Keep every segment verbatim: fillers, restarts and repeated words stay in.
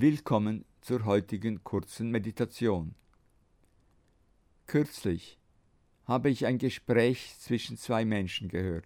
Willkommen zur heutigen kurzen Meditation. Kürzlich habe ich ein Gespräch zwischen zwei Menschen gehört.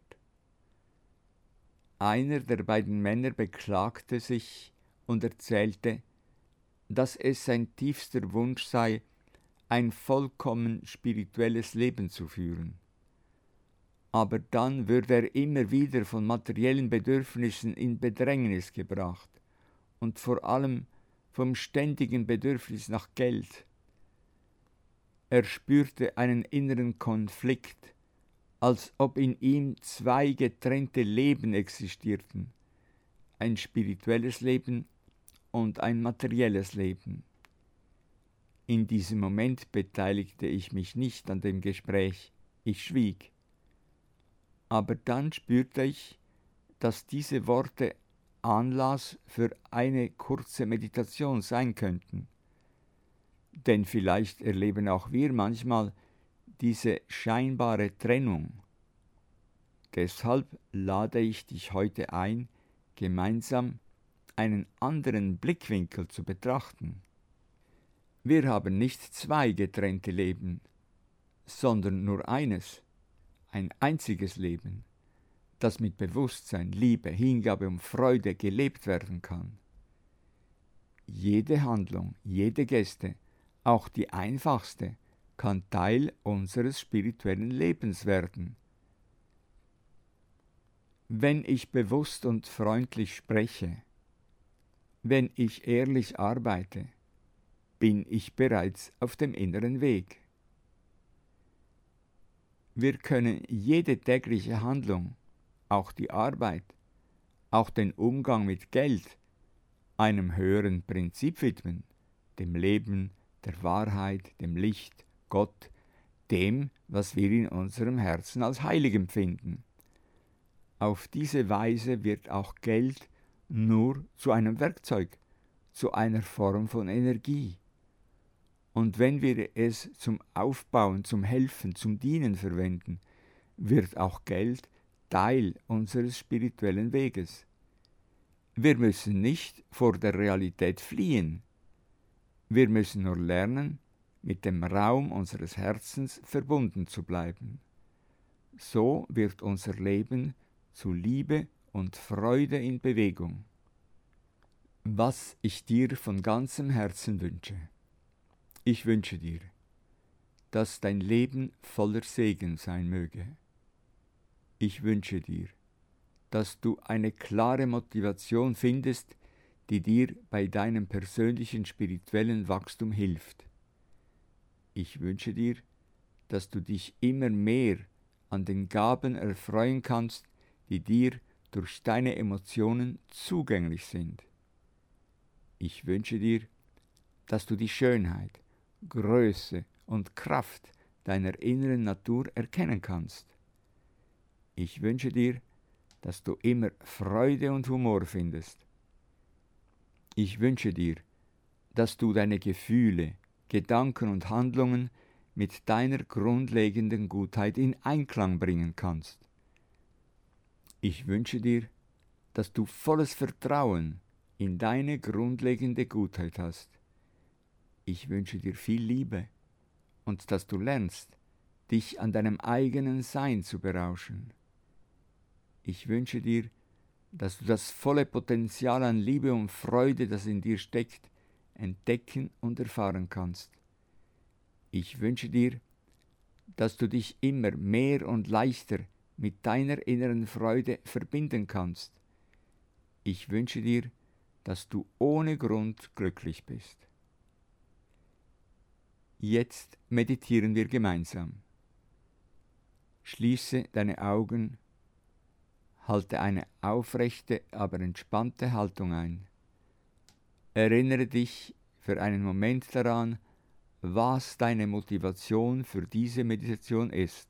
Einer der beiden Männer beklagte sich und erzählte, dass es sein tiefster Wunsch sei, ein vollkommen spirituelles Leben zu führen. Aber dann würde er immer wieder von materiellen Bedürfnissen in Bedrängnis gebracht und vor allem vom ständigen Bedürfnis nach Geld. Er spürte einen inneren Konflikt, als ob in ihm zwei getrennte Leben existierten, ein spirituelles Leben und ein materielles Leben. In diesem Moment beteiligte ich mich nicht an dem Gespräch, ich schwieg. Aber dann spürte ich, dass diese Worte Anlass für eine kurze Meditation sein könnten. Denn vielleicht erleben auch wir manchmal diese scheinbare Trennung. Deshalb lade ich dich heute ein, gemeinsam einen anderen Blickwinkel zu betrachten. Wir haben nicht zwei getrennte Leben, sondern nur eines, ein einziges Leben, das mit Bewusstsein, Liebe, Hingabe und Freude gelebt werden kann. Jede Handlung, jede Geste, auch die einfachste, kann Teil unseres spirituellen Lebens werden. Wenn ich bewusst und freundlich spreche, wenn ich ehrlich arbeite, bin ich bereits auf dem inneren Weg. Wir können jede tägliche Handlung, auch die Arbeit, auch den Umgang mit Geld, einem höheren Prinzip widmen, dem Leben, der Wahrheit, dem Licht, Gott, dem, was wir in unserem Herzen als heilig empfinden. Auf diese Weise wird auch Geld nur zu einem Werkzeug, zu einer Form von Energie. Und wenn wir es zum Aufbauen, zum Helfen, zum Dienen verwenden, wird auch Geld Teil unseres spirituellen Weges. Wir müssen nicht vor der Realität fliehen. Wir müssen nur lernen, mit dem Raum unseres Herzens verbunden zu bleiben. So wird unser Leben zu Liebe und Freude in Bewegung. Was ich dir von ganzem Herzen wünsche. Ich wünsche dir, dass dein Leben voller Segen sein möge. Ich wünsche dir, dass du eine klare Motivation findest, die dir bei deinem persönlichen spirituellen Wachstum hilft. Ich wünsche dir, dass du dich immer mehr an den Gaben erfreuen kannst, die dir durch deine Emotionen zugänglich sind. Ich wünsche dir, dass du die Schönheit, Größe und Kraft deiner inneren Natur erkennen kannst. Ich wünsche dir, dass du immer Freude und Humor findest. Ich wünsche dir, dass du deine Gefühle, Gedanken und Handlungen mit deiner grundlegenden Gutheit in Einklang bringen kannst. Ich wünsche dir, dass du volles Vertrauen in deine grundlegende Gutheit hast. Ich wünsche dir viel Liebe und dass du lernst, dich an deinem eigenen Sein zu berauschen. Ich wünsche dir, dass du das volle Potenzial an Liebe und Freude, das in dir steckt, entdecken und erfahren kannst. Ich wünsche dir, dass du dich immer mehr und leichter mit deiner inneren Freude verbinden kannst. Ich wünsche dir, dass du ohne Grund glücklich bist. Jetzt meditieren wir gemeinsam. Schließe deine Augen, halte eine aufrechte, aber entspannte Haltung ein. Erinnere dich für einen Moment daran, was deine Motivation für diese Meditation ist.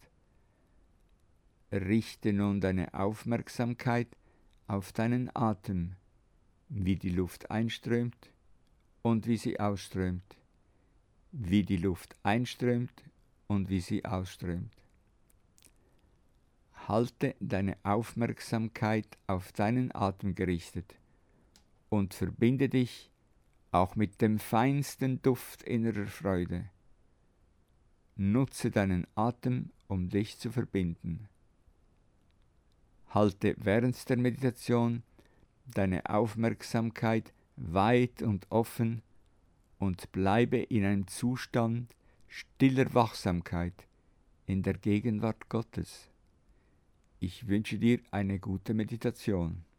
Richte nun deine Aufmerksamkeit auf deinen Atem, wie die Luft einströmt und wie sie ausströmt, wie die Luft einströmt und wie sie ausströmt. Halte deine Aufmerksamkeit auf deinen Atem gerichtet und verbinde dich auch mit dem feinsten Duft innerer Freude. Nutze deinen Atem, um dich zu verbinden. Halte während der Meditation deine Aufmerksamkeit weit und offen und bleibe in einem Zustand stiller Wachsamkeit in der Gegenwart Gottes. Ich wünsche dir eine gute Meditation.